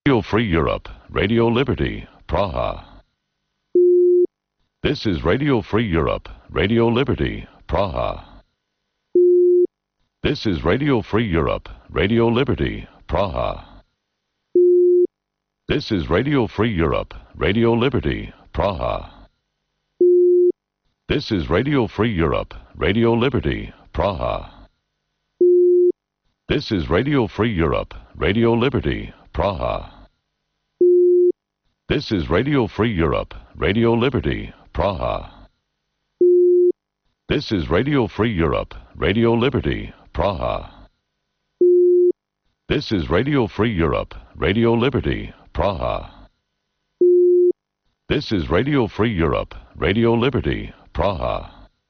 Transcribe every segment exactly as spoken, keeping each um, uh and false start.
Radio Free Europe, Radio Liberty, Praha. This is Radio Free Europe, Radio Liberty, Praha. This is Radio Free Europe, Radio Liberty, Praha. This is Radio Free Europe, Radio Liberty, Praha. This is Radio Free Europe, Radio Liberty, Praha. This is Radio Free Europe, Radio Liberty, Praha. This is Radio Free Europe, Radio Liberty, Praha. This is Radio Free Europe, Radio Liberty, Praha. This is Radio Free Europe, Radio Liberty, Praha. This is Radio Free Europe, Radio Liberty, Praha.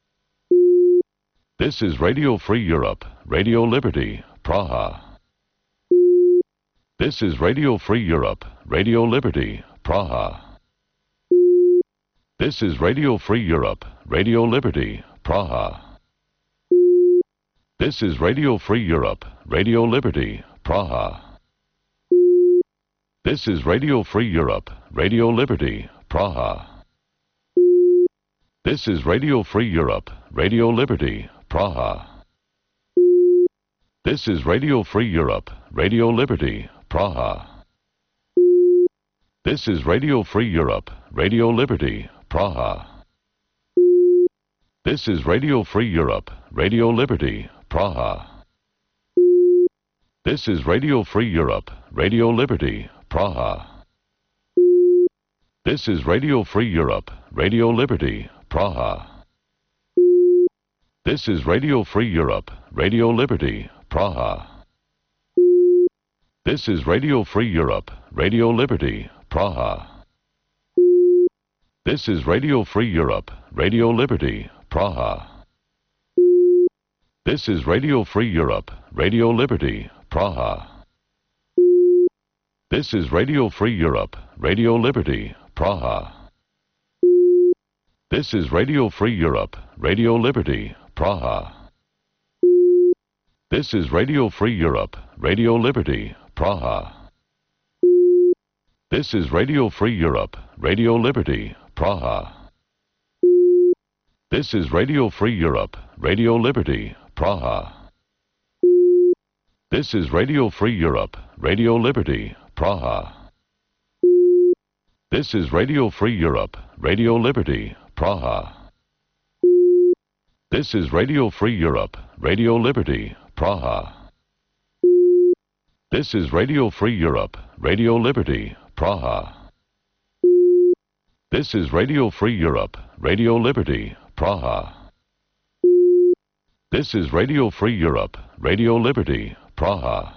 This is Radio Free Europe, Radio Liberty, Praha. This is Radio Free Europe, Radio Liberty, Praha. This is Radio Free Europe, Radio Liberty, Praha. This is Radio Free Europe, Radio Liberty, Praha. This is Radio Free Europe, Radio Liberty, Praha. This is Radio Free Europe, Radio Liberty, Praha. This is Radio Free Europe, Radio Liberty, Praha. This is Radio Free Europe, Radio Liberty, Praha. This is Radio Free Europe, Radio Liberty, Praha. This is Radio Free Europe, Radio Liberty, Praha. This is Radio Free Europe, Radio Liberty, Praha. This is Radio Free Europe, Radio Liberty, Praha. This is Radio Free Europe, Radio Liberty, Praha. This is Radio Free Europe, Radio Liberty, Praha. This is Radio Free Europe, Radio Liberty, Praha. This is Radio Free Europe, Radio Liberty, Praha. This is Radio Free Europe, Radio Liberty, Praha. This is Radio Free Europe, Radio Liberty, Praha. This is Radio Free Europe, Radio Liberty, Praha. This is Radio Free Europe, Radio Liberty, Praha. This is Radio Free Europe, Radio Liberty, Praha. This is Radio Free Europe, Radio Liberty, Praha. This is Radio Free Europe, Radio Liberty, Praha. This is Radio Free Europe, Radio Liberty, Praha. This is Radio Free Europe, Radio Liberty, Praha. This is Radio Free Europe, Radio Liberty, Praha.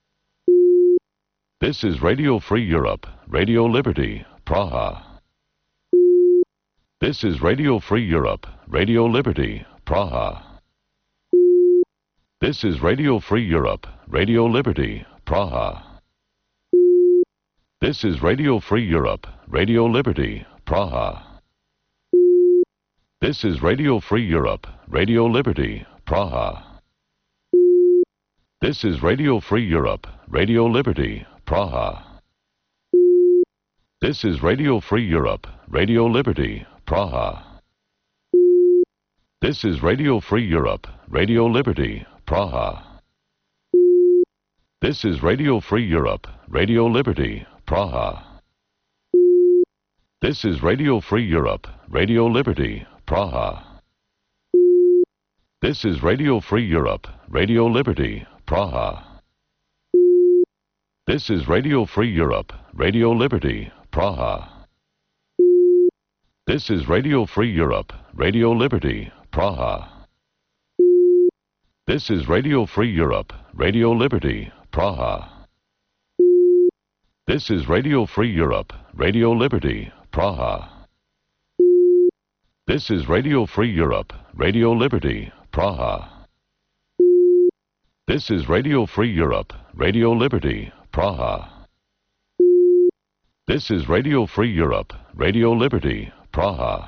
This is Radio Free Europe, Radio Liberty, Praha. This is Radio Free Europe, Radio Liberty, Praha. This is Radio Free Europe, Radio Liberty, Praha. This is Radio Free Europe, Radio Liberty, Praha. This is Radio Free Europe, Radio Liberty, Praha. This is Radio Free Europe, Radio Liberty, Praha. This is Radio Free Europe, Radio Liberty, Praha. This is Radio Free Europe, Radio Liberty, Praha. This is Radio Free Europe, Radio Liberty, Praha. This is Radio Free Europe, Radio Liberty, Praha. This is Radio Free Europe, Radio Liberty, Praha. This is Radio Free Europe, Radio Liberty, Praha. This is Radio Free Europe, Radio Liberty, Praha. This is Radio Free Europe, Radio Liberty, Praha. This is Radio Free Europe, Radio Liberty, Praha. This is Radio Free Europe, Radio Liberty, Praha. This is Radio Free Europe, Radio Liberty, Praha. This is Radio Free Europe, Radio Liberty, Praha.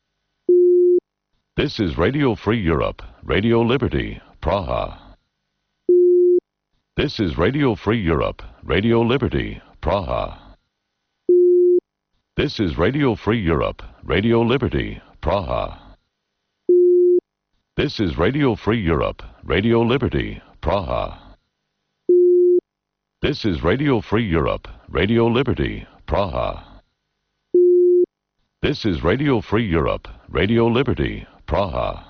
This is Radio Free Europe, Radio Liberty, Praha. This is Radio Free Europe, Radio Liberty, Praha. This is Radio Free Europe, Radio Liberty, Praha. This is Radio Free Europe, Radio Liberty, Praha. This is Radio Free Europe, Radio Liberty, Praha. This is Radio Free Europe, Radio Liberty, Praha.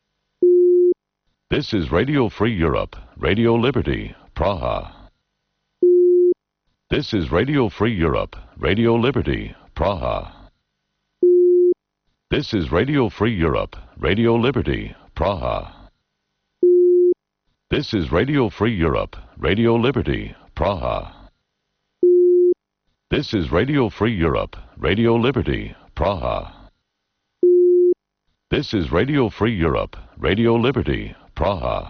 This is Radio Free Europe, Radio Liberty, Praha. This is Radio Free Europe, Radio Liberty, Praha. This is Radio Free Europe, Radio Liberty, Praha. This is Radio Free Europe, Radio Liberty, Praha. This is Radio Free Europe, Radio Liberty, Praha. This is Radio Free Europe, Radio Liberty, Praha.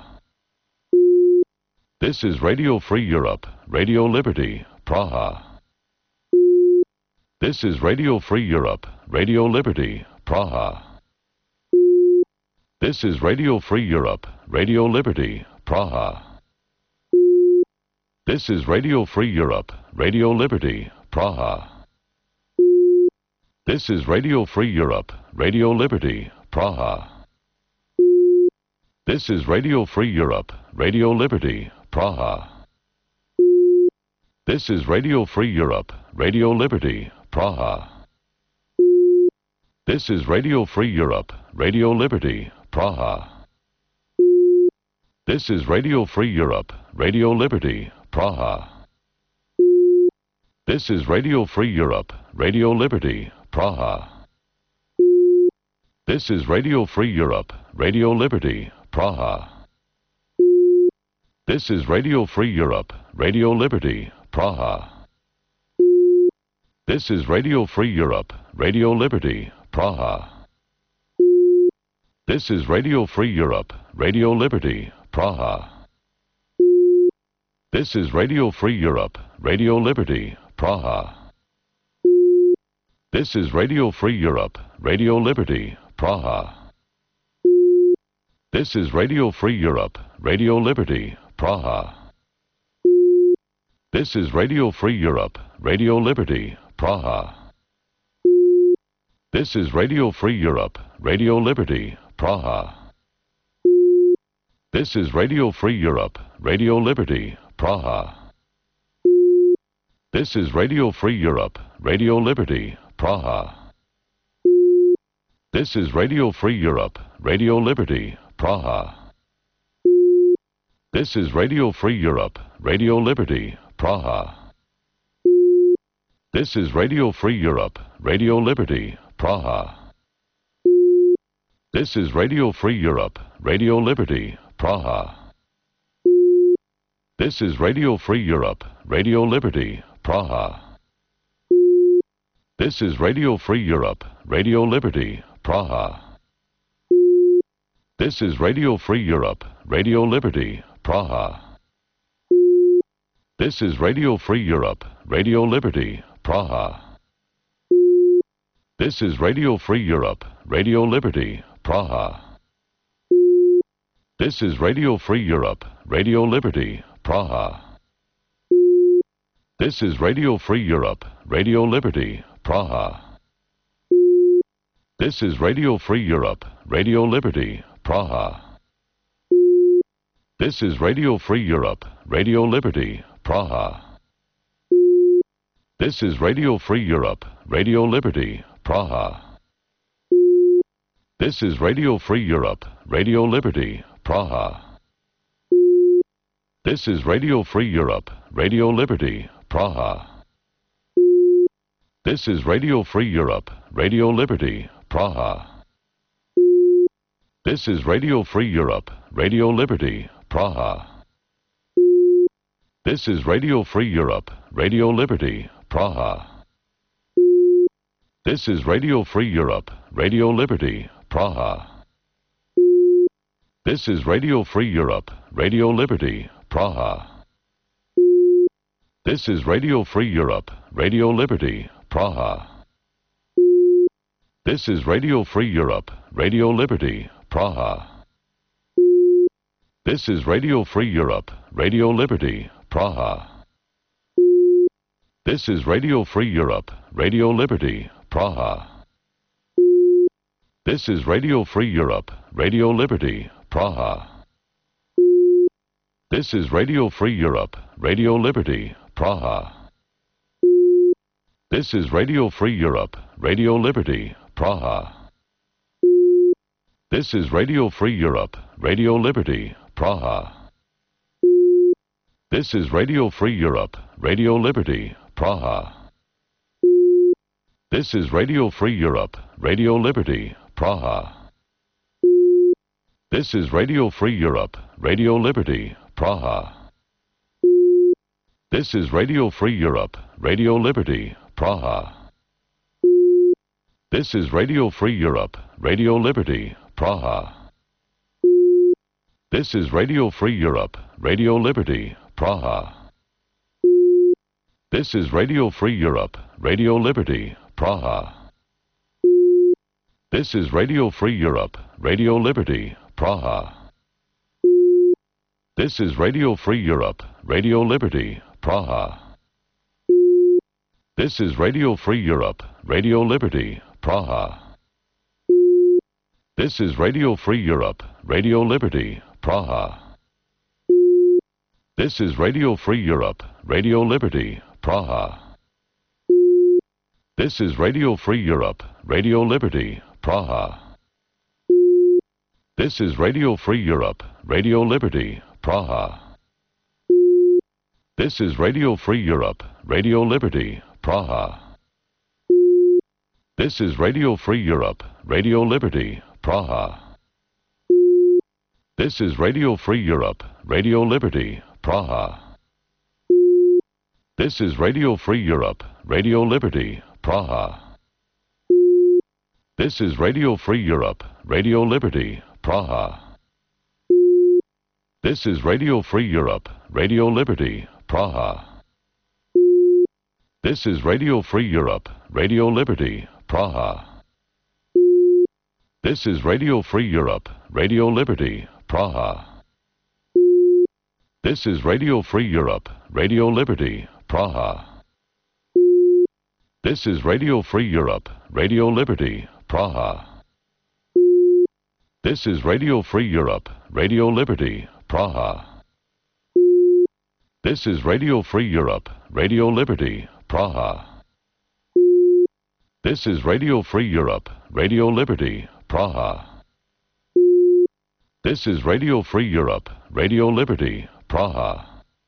This is Radio Free Europe, Radio Liberty, Praha. This is Radio Free Europe, Radio Liberty, Praha. This is Radio Free Europe, Radio Liberty, Praha. This is Radio Free Europe, Radio Liberty, Praha. This is Radio Free Europe, Radio Liberty, Praha. This is Radio Free Europe, Radio Liberty, Praha. This is Radio Free Europe, Radio Liberty, Praha. This is Radio Free Europe, Radio Liberty, Praha. This is Radio Free Europe, Radio Liberty, Praha. This is Radio Free Europe, Radio Liberty, Praha. This is Radio Free Europe, Radio Liberty, Praha. This is Radio Free Europe, Radio Liberty, Praha. This is Radio Free Europe, Radio Liberty, Praha. This is Radio Free Europe, Radio Liberty, Praha. This is Radio Free Europe, Radio Liberty, Praha. This is Radio Free Europe, Radio Liberty, Praha. This is Radio Free Europe, Radio Liberty, Praha. This is Radio Free Europe, Radio Liberty, Praha. This is Radio Free Europe, Radio Liberty, Praha. This is Radio Free Europe, Radio Liberty, Praha. This is Radio Free Europe, Radio Liberty, Praha. This is Radio Free Europe, Radio Liberty, Praha. This is Radio Free Europe, Radio Liberty, Praha. This is Radio Free Europe, Radio Liberty, Praha. This is Radio Free Europe, Radio Liberty, Praha. This is Radio Free Europe, Radio Liberty, Praha. This is Radio Free Europe, Radio Liberty, Praha. This is Radio Free Europe, Radio Liberty, Praha. This is Radio Free Europe, Radio Liberty, Praha. This is Radio Free Europe, Radio Liberty, Praha. This is Radio Free Europe, Radio Liberty, Praha. This is Radio Free Europe, Radio Liberty, Praha. This is Radio Free Europe, Radio Liberty, Praha. This is Radio Free Europe, Radio Liberty, Praha. This is Radio Free Europe, Radio Liberty, Praha. This is Radio Free Europe, Radio Liberty, Praha. This is Radio Free Europe, Radio Liberty, Praha. This is Radio Free Europe, Radio Liberty, Praha. This is Radio Free Europe, Radio Liberty, Praha. This is Radio Free Europe, Radio Liberty, Praha. This is Radio Free Europe, Radio Liberty, Praha. This is Radio Free Europe, Radio Liberty, Praha. This is Radio Free Europe, Radio Liberty, Praha. This is Radio Free Europe, Radio Liberty, Praha. This is Radio Free Europe, Radio Liberty, Praha. This is Radio Free Europe, Radio Liberty, Praha. This is Radio Free Europe, Radio Liberty, Praha. This is Radio Free Europe, Radio Liberty, Praha. This is Radio Free Europe, Radio Liberty, Praha. This is Radio Free Europe, Radio Liberty, Praha. This is Radio Free Europe, Radio Liberty, Praha. This is Radio Free Europe, Radio Liberty, Praha. This is Radio Free Europe, Radio Liberty, Praha. This is Radio Free Europe, Radio Liberty, Praha. This is Radio Free Europe, Radio Liberty, Praha. This is Radio Free Europe, Radio Liberty, Praha. This is Radio Free Europe, Radio Liberty, Praha. This is Radio Free Europe, Radio Liberty, Praha. This is Radio Free Europe, Radio Liberty, Praha. This is Radio Free Europe, Radio Liberty, Praha. This is Radio Free Europe, Radio Liberty, Praha. This is Radio Free Europe, Radio Liberty, Praha. This is Radio Free Europe, Radio Liberty, Praha. This is Radio Free Europe, Radio Liberty, Praha. This is Radio Free Europe, Radio Liberty, Praha. This is Radio Free Europe, Radio Liberty, Praha. This is Radio Free Europe, Radio Liberty, Praha. This is Radio Free Europe, Radio Liberty, Praha. This is Radio Free Europe, Radio Liberty, Praha. This is Radio Free Europe, Radio Liberty, Praha. This is Radio Free Europe, Radio Liberty, Praha. This is Radio Free Europe, Radio Liberty, Praha. This is Radio Free Europe, Radio Liberty, Praha. This is Radio Free Europe, Radio Liberty, Praha. This is Radio Free Europe, Radio Liberty, Praha. This is Radio Free Europe, Radio Liberty, Praha. This is Radio Free Europe, Radio Liberty, Praha. This is Radio Free Europe, Radio Liberty, Praha.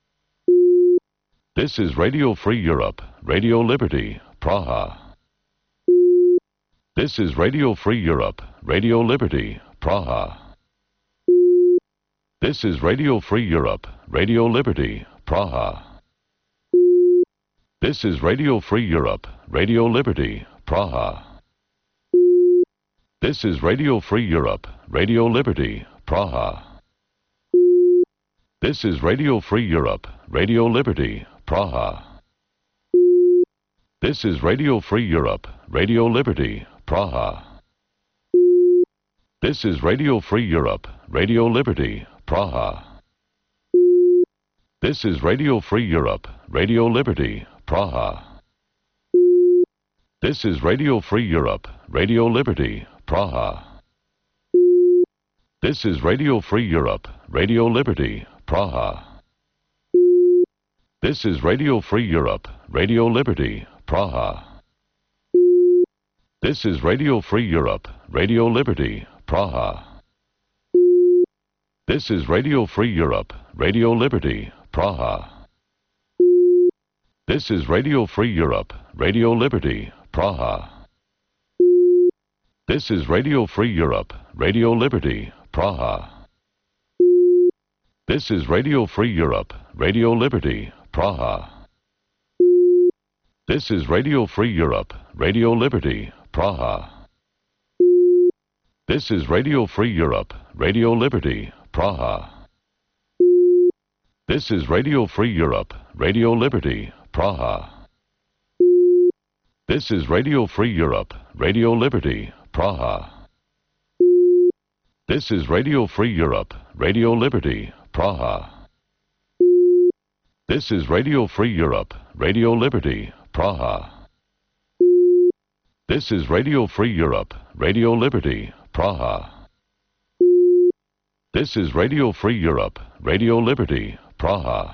This is Radio Free Europe, Radio Liberty, Praha. This is Radio Free Europe, Radio Liberty, Praha. This is Radio Free Europe, Radio Liberty, Praha. This is Radio Free Europe, Radio Liberty, Praha. This is Radio Free Europe, Radio Liberty, Praha. This is Radio Free Europe, Radio Liberty, Praha. This is Radio Free Europe, Radio Liberty, Praha. This is Radio Free Europe, Radio Liberty, Praha. This is Radio Free Europe, Radio Liberty, Praha. This is Radio Free Europe, Radio Liberty, Praha. This is Radio Free Europe, Radio Liberty, Praha. This is Radio Free Europe, Radio Liberty, Praha. This is Radio Free Europe, Radio Liberty, Praha. This is Radio Free Europe, Radio Liberty, Praha. This is Radio Free Europe, Radio Liberty, Praha. This is Radio Free Europe, Radio Liberty, Praha. This is Radio Free Europe, Radio Liberty, Praha. This is Radio Free Europe, Radio Liberty, Praha. This is Radio Free Europe, Radio Liberty, Praha. This is Radio Free Europe, Radio Liberty, Praha. This is Radio Free Europe, Radio Liberty, Praha. This is Radio Free Europe, Radio Liberty, Praha. This is Radio Free Europe, Radio Liberty, Praha. This is Radio Free Europe, Radio Liberty, Praha. This is Radio Free Europe, Radio Liberty, Praha.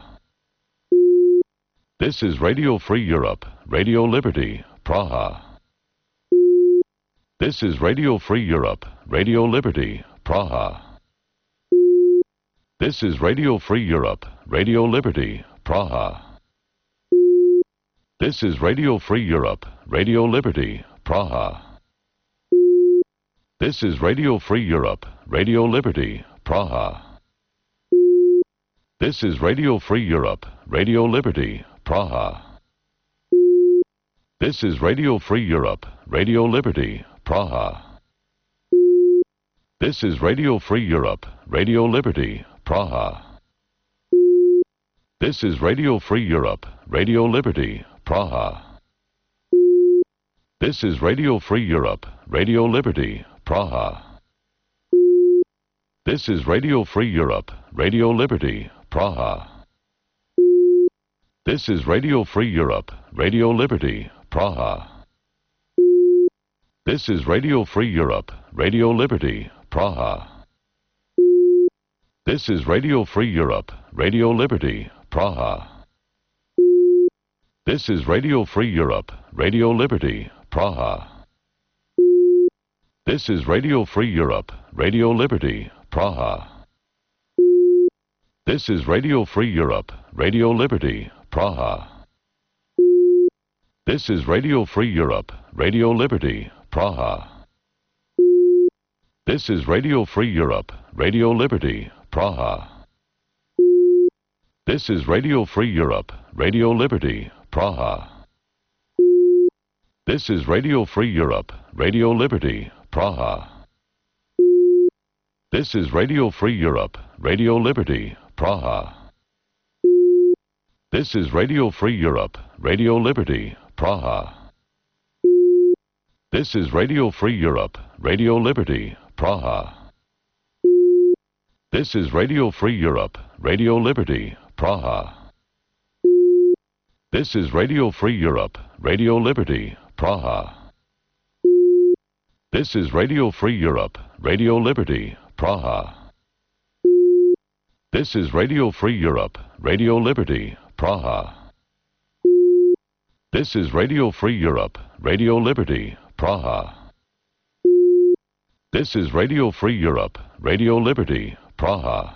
This is Radio Free Europe, Radio Liberty, Praha. This is Radio Free Europe, Radio Liberty, Praha. This is Radio Free Europe, Radio Liberty, Praha. This is Radio Free Europe, Radio Liberty, Praha. This is Radio Free Europe, Radio Liberty, Praha. This is Radio Free Europe, Radio Liberty, Praha. This is Radio Free Europe, Radio Liberty, Praha. This is Radio Free Europe, Radio Liberty, Praha. This is Radio Free Europe, Radio Liberty, Praha. This is Radio Free Europe, Radio Liberty, Praha. This is Radio Free Europe, Radio Liberty, Praha. This is Radio Free Europe, Radio Liberty, Praha. This is Radio Free Europe, Radio Liberty, Praha. This is Radio Free Europe, Radio Liberty, Praha. This is Radio Free Europe, Radio Liberty, Praha. This is Radio Free Europe, Radio Liberty, Praha. This is Radio Free Europe, Radio Liberty, Praha. This is Radio Free Europe, Radio Liberty, Praha. This is Radio Free Europe, Radio Liberty, Praha. This is Radio Free Europe, Radio Liberty, Praha. This is Radio Free Europe, Radio Liberty, Praha. This is Radio Free Europe, Radio Liberty, Praha. This is Radio Free Europe, Radio Liberty, Praha. This is Radio Free Europe, Radio Liberty, Praha. This is Radio Free Europe, Radio Liberty, Praha. This is Radio Free Europe, Radio Liberty, Praha. This is Radio Free Europe, Radio Liberty, Praha. This is Radio Free Europe, Radio Liberty, Praha. This is Radio Free Europe, Radio Liberty, Praha. This is Radio Free Europe, Radio Liberty, Praha.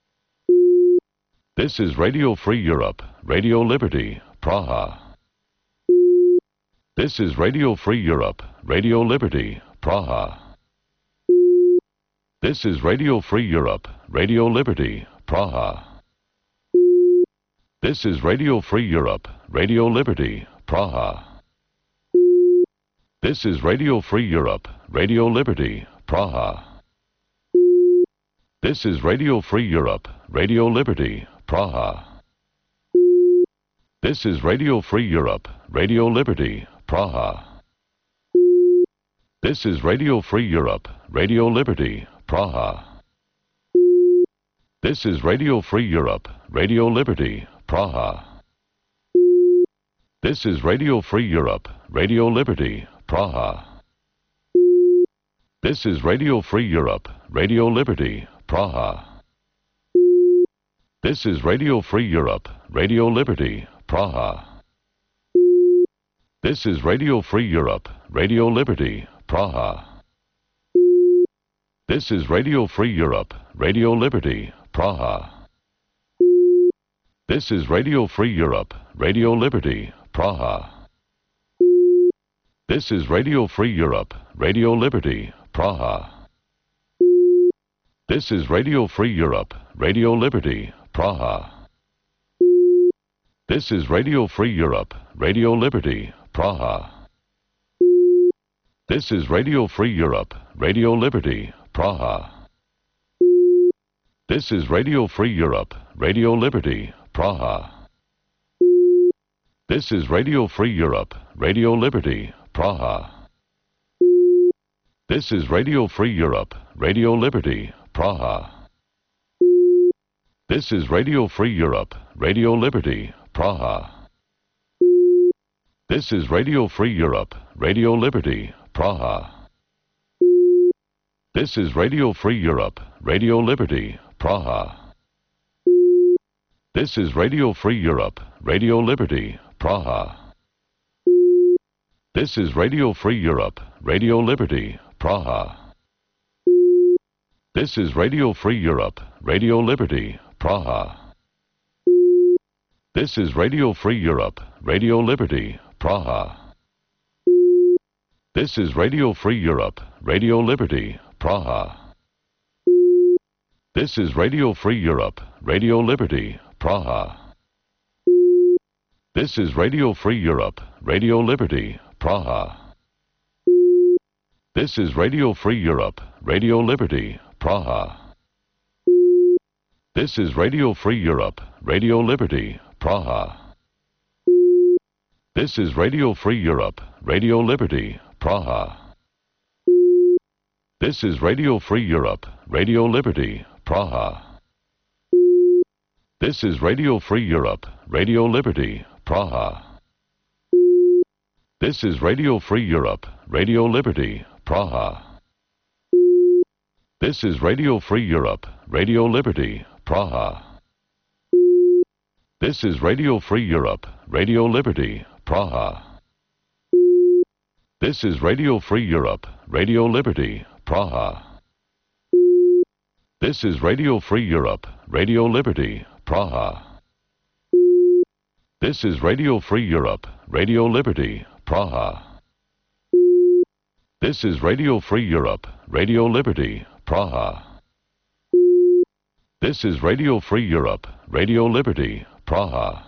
This is Radio Free Europe, Radio Liberty, Praha. This is Radio Free Europe, Radio Liberty, Praha. This is Radio Free Europe, Radio Liberty, Praha. This is Radio Free Europe, Radio Liberty, Praha. This is Radio Free Europe, Radio Liberty, Praha. This is Radio Free Europe, Radio Liberty, Praha. This is Radio Free Europe, Radio Liberty, Praha. This is Radio Free Europe, Radio Liberty, Praha. This is Radio Free Europe, Radio Liberty, Praha. This is Radio Free Europe, Radio Liberty, Praha. This is Radio Free Europe, Radio Liberty, Praha. This is Radio Free Europe, Radio Liberty, Praha. This is Radio Free Europe, Radio Liberty, Praha. This is Radio Free Europe, Radio Liberty, Praha. This is Radio Free Europe, Radio Liberty, Praha. This is Radio Free Europe, Radio Liberty, Praha. This is Radio Free Europe, Radio Liberty, Praha. This is Radio Free Europe, Radio Liberty, Praha. This is Radio Free Europe, Radio Liberty, Praha. This is Radio Free Europe, Radio Liberty, Praha. This is Radio Free Europe, Radio Liberty, Praha. This is Radio Free Europe, Radio Liberty, Praha. This is Radio Free Europe, Radio Liberty, Praha. This is Radio Free Europe, Radio Liberty, Praha. This is Radio Free Europe, Radio Liberty, Praha. This is Radio Free Europe, Radio Liberty, Praha. This is Radio Free Europe, Radio Liberty, Praha. This is Radio Free Europe, Radio Liberty, Praha. This is Radio Free Europe, Radio Liberty, Praha. This is Radio Free Europe, Radio Liberty, Praha. This is Radio Free Europe, Radio Liberty, Praha. This is Radio Free Europe, Radio Liberty, Praha. This is Radio Free Europe, Radio Liberty, Praha. This is Radio Free Europe, Radio Liberty, Praha. This is Radio Free Europe, Radio Liberty, Praha. This is Radio Free Europe, Radio Liberty, Praha. This is Radio Free Europe, Radio Liberty, Praha. This is Radio Free Europe, Radio Liberty, Praha. This is Radio Free Europe, Radio Liberty, Praha. This is Radio Free Europe, Radio Liberty, Praha. This is Radio Free Europe, Radio Liberty, Praha. This is Radio Free Europe, Radio Liberty, Praha. This is Radio Free Europe, Radio Liberty, Praha. This is Radio Free Europe, Radio Liberty, Praha. This is Radio Free Europe, Radio Liberty, Praha.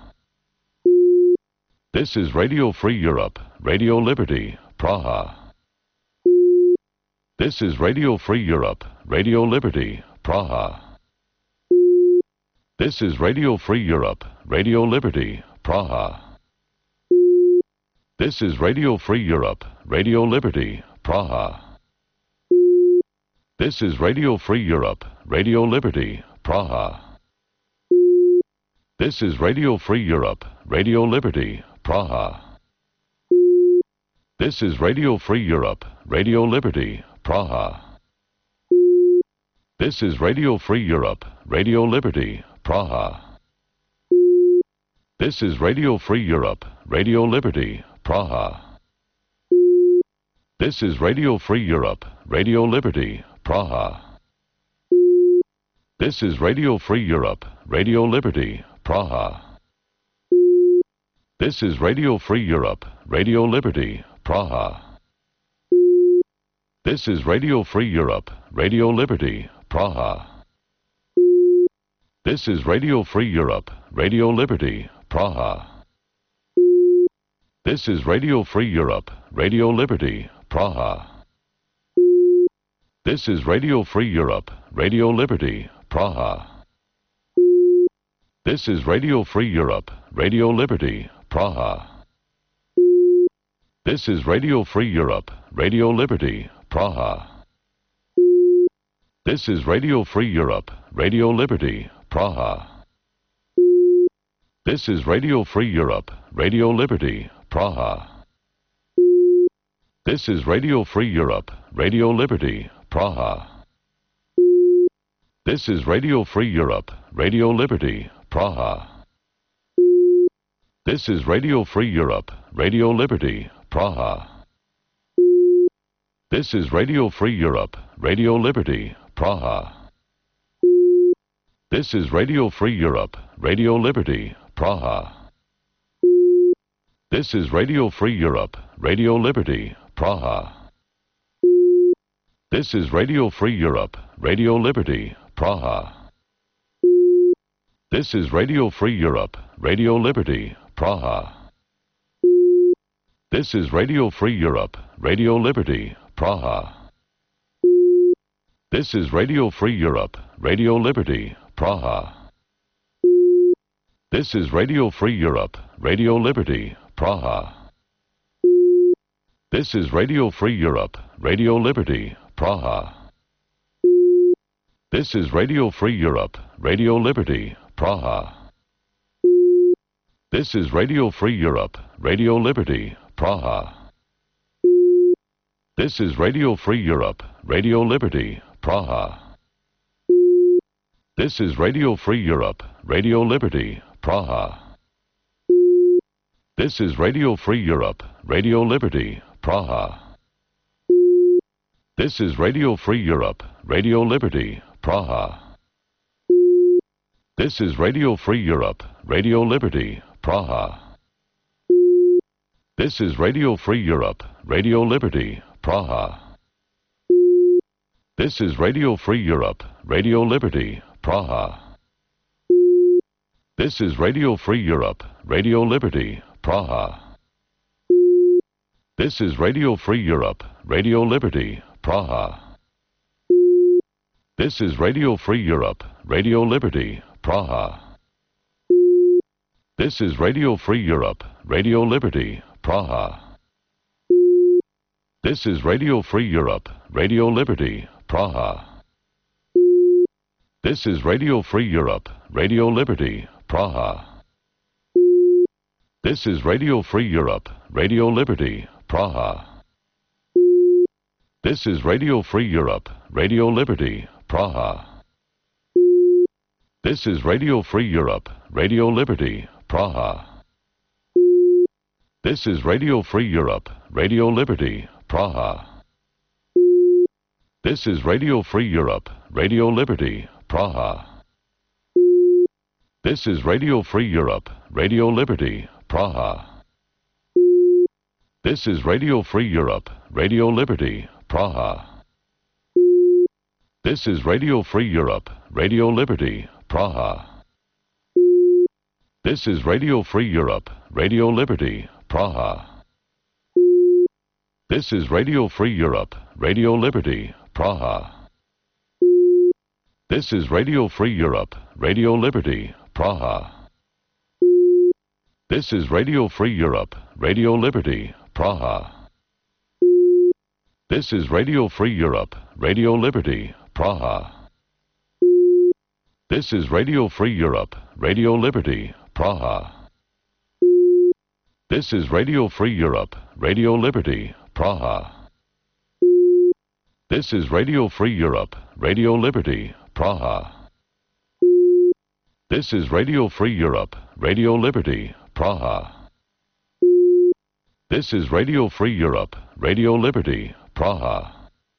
This is Radio Free Europe, Radio Liberty, Praha. This is Radio Free Europe, Radio Liberty, Praha. This is Radio Free Europe, Radio Liberty, Praha. This is Radio Free Europe, Radio Liberty, Praha. This is Radio Free Europe, Radio Liberty, Praha. This is Radio Free Europe, Radio Liberty, Praha. This is Radio Free Europe, Radio Liberty, Praha. This is Radio Free Europe, Radio Liberty, Praha. This is Radio Free Europe, Radio Liberty, Praha. This is Radio Free Europe, Radio Liberty, Praha. This is Radio Free Europe, Radio Liberty, Praha. This is Radio Free Europe, Radio Liberty, Praha. This is Radio Free Europe, Radio Liberty, Praha. This is Radio Free Europe, Radio Liberty, Praha. This is Radio Free Europe, Radio Liberty, Praha. This is Radio Free Europe, Radio Liberty, Praha. This is Radio Free Europe, Radio Liberty, Praha. This is Radio Free Europe, Radio Liberty, Praha. This is Radio Free Europe, Radio Liberty, Praha. This is Radio Free Europe, Radio Liberty, Praha. This is Radio Free Europe, Radio Liberty, Praha. This is Radio Free Europe, Radio Liberty, Praha. This is Radio Free Europe, Radio Liberty, Praha. This is Radio Free Europe, Radio Liberty, Praha. This is Radio Free Europe, Radio Liberty, Praha. This is Radio Free Europe, Radio Liberty, Praha. This is Radio Free Europe, Radio Liberty, Praha. This is Radio Free Europe, Radio Liberty, Praha. This is Radio Free Europe, Radio Liberty, Praha. This is Radio Free Europe, Radio Liberty, Praha. This is Radio Free Europe, Radio Liberty, Praha. This is Radio Free Europe, Radio Liberty, Praha. This is Radio Free Europe, Radio Liberty, Praha. This is Radio Free Europe, Radio Liberty, Praha. This is Radio Free Europe, Radio Liberty, Praha. This is Radio Free Europe, Radio Liberty, Praha. This is Radio Free Europe, Radio Liberty, Praha. This is Radio Free Europe, Radio Liberty, Praha. This is Radio Free Europe, Radio Liberty, Praha. This is Radio Free Europe, Radio Liberty, Praha. This is Radio Free Europe, Radio Liberty, Praha. This is Radio Free Europe, Radio Liberty, Praha. This is Radio Free Europe, Radio Liberty, Praha. This is Radio Free Europe, Radio Liberty, Praha. This is Radio Free Europe, Radio Liberty, Praha. This is Radio Free Europe, Radio Liberty, Praha. This is Radio Free Europe, Radio Liberty, Praha. This is Radio Free Europe, Radio Liberty, Praha. This is Radio Free Europe, Radio Liberty, Praha. This is Radio Free Europe, Radio Liberty, Praha. This is Radio Free Europe, Radio Liberty, Praha. This is Radio Free Europe, Radio Liberty, Praha. This is Radio Free Europe, Radio Liberty, Praha. This is Radio Free Europe, Radio Liberty, Praha. This is Radio Free Europe, Radio Liberty, Praha. This is Radio Free Europe, Radio Liberty, Praha. This is Radio Free Europe, Radio Liberty, Praha. This is Radio Free Europe, Radio Liberty, Praha. This is Radio Free Europe, Radio Liberty, Praha. This is Radio Free Europe, Radio Liberty, Praha. This is Radio Free Europe, Radio Liberty, Praha. This is Radio Free Europe, Radio Liberty, Praha. This is Radio Free Europe, Radio Liberty, Praha. This is Radio Free Europe, Radio Liberty, Praha. This is Radio Free Europe, Radio Liberty, Praha.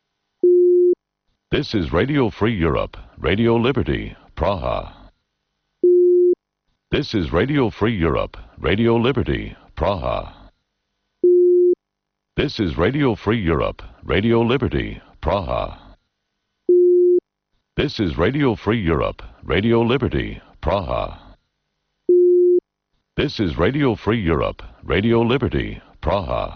This is Radio Free Europe, Radio Liberty, Praha. This is Radio Free Europe, Radio Liberty, Praha. This is Radio Free Europe, Radio Liberty, Praha. This is Radio Free Europe, Radio Liberty, Praha. This is Radio Free Europe, Radio Liberty, Praha.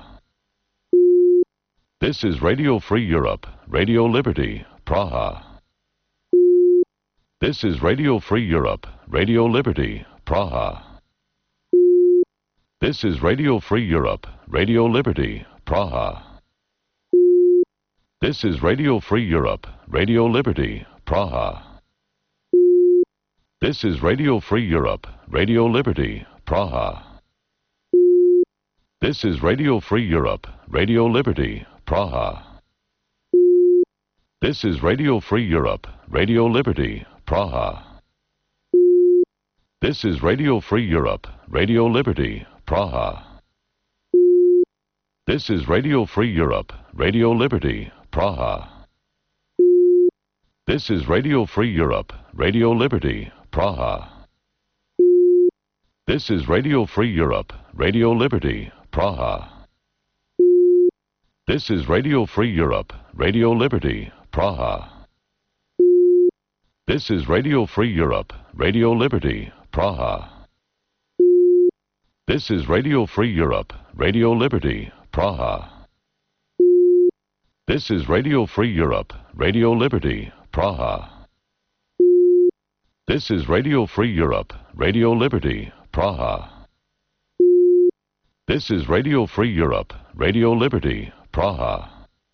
This is Radio Free Europe, Radio Liberty, Praha. This is Radio Free Europe, Radio Liberty, Praha. This is Radio Free Europe, Radio Liberty, Praha. This is Radio Free Europe, Radio Liberty, Praha. This is Radio Free Europe, Radio Liberty, Praha. This is Radio Free Europe, Radio Liberty, Praha. This is Radio Free Europe, Radio Liberty, Praha. This is Radio Free Europe, Radio Liberty, Praha. This is Radio Free Europe, Radio Liberty, Praha. This is Radio Free Europe, Radio Liberty, Praha. This is Radio Free Europe, Radio Liberty, Praha. This is Radio Free Europe, Radio Liberty, Praha. This is Radio Free Europe, Radio Liberty, Praha. This is Radio Free Europe, Radio Liberty, Praha. This is Radio Free Europe, Radio Liberty, Praha. This is Radio Free Europe, Radio Liberty, Praha. This is Radio Free Europe, Radio Liberty, Praha.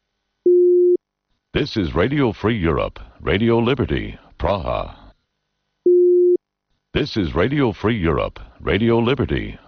This is Radio Free Europe, Radio Liberty, Praha. This is Radio Free Europe, Radio Liberty,